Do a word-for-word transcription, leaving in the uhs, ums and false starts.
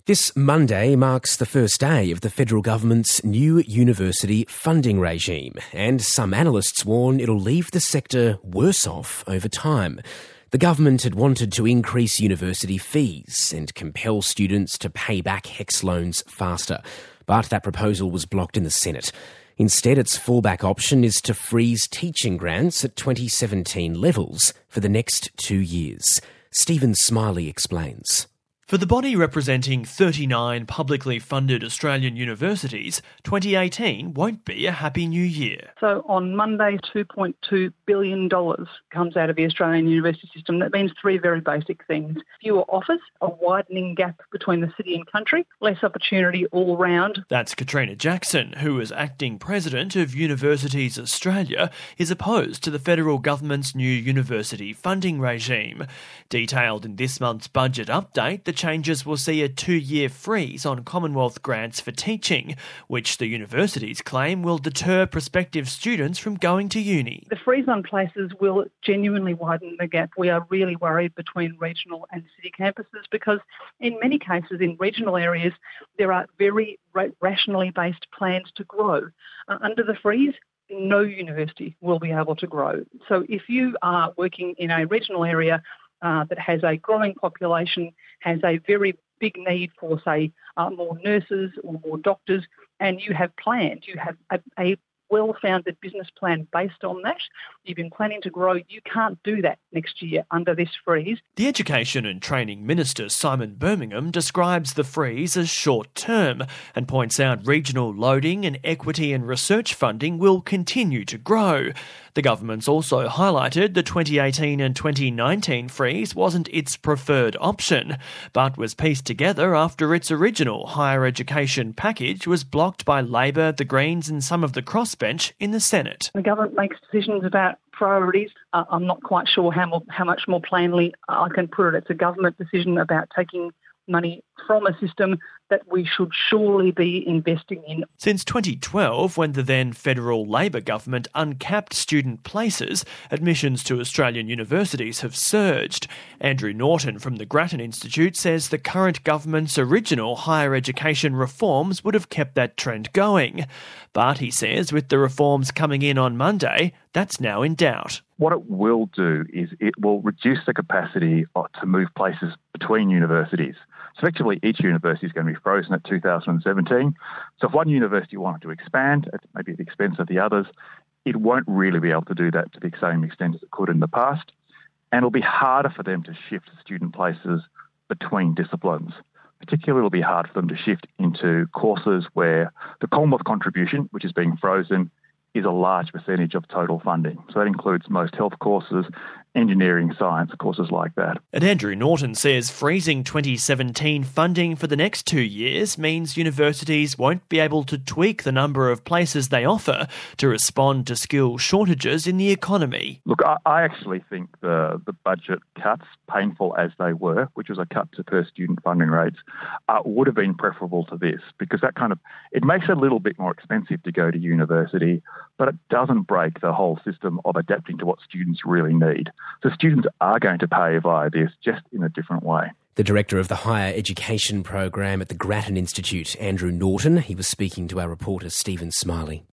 This Monday marks the first day of the federal government's new university funding regime, and some analysts warn it'll leave the sector worse off over time. The government had wanted to increase university fees and compel students to pay back HECS loans faster, but that proposal was blocked in the Senate. Instead, its fallback option is to freeze teaching grants at twenty seventeen levels for the next two years. Stephen Smiley explains. For the body representing thirty-nine publicly funded Australian universities, twenty eighteen won't be a happy new year. So on Monday, two point two billion dollars comes out of the Australian university system. That means three very basic things. Fewer offers, a widening gap between the city and country, less opportunity all round. That's Katrina Jackson, who as acting president of Universities Australia is opposed to the federal government's new university funding regime. Detailed in this month's budget update, the changes will see a two-year freeze on Commonwealth grants for teaching, which the universities claim will deter prospective students from going to uni. The freeze on places will genuinely widen the gap. We are really worried between regional and city campuses because in many cases in regional areas there are very ra- rationally based plans to grow. Uh, under the freeze, no university will be able to grow. So if you are working in a regional area Uh, that has a growing population, has a very big need for, say, uh, more nurses or more doctors, and you have planned, you have a, a well-founded business plan based on that, you've been planning to grow, you can't do that next year under this freeze. The Education and Training Minister, Simon Birmingham, describes the freeze as short-term and points out regional loading and equity and research funding will continue to grow. The government's also highlighted the twenty eighteen and twenty nineteen freeze wasn't its preferred option, but was pieced together after its original higher education package was blocked by Labor, the Greens and some of the crossbench in the Senate. The government makes decisions about priorities. Uh, I'm not quite sure how, more, how much more plainly I can put it. It's a government decision about taking money from a system that we should surely be investing in. Since twenty twelve, when the then federal Labor government uncapped student places, admissions to Australian universities have surged. Andrew Norton from the Grattan Institute says the current government's original higher education reforms would have kept that trend going. But he says with the reforms coming in on Monday, that's now in doubt. What it will do is it will reduce the capacity to move places between universities. So effectively, each university is going to be frozen at two thousand seventeen. So if one university wanted to expand, maybe at the expense of the others, it won't really be able to do that to the same extent as it could in the past. And it'll be harder for them to shift student places between disciplines. Particularly, it'll be hard for them to shift into courses where the Commonwealth contribution, which is being frozen, is a large percentage of total funding. So that includes most health courses, engineering, science, courses like that. And Andrew Norton says freezing twenty seventeen funding for the next two years means universities won't be able to tweak the number of places they offer to respond to skill shortages in the economy. Look, I, I actually think the, the budget cuts, painful as they were, which was a cut to per student funding rates, uh, would have been preferable to this because that kind of, it makes it a little bit more expensive to go to university, but it doesn't break the whole system of adapting to what students really need. So students are going to pay via this, just in a different way. The director of the Higher Education Program at the Grattan Institute, Andrew Norton, he was speaking to our reporter Stephen Smiley.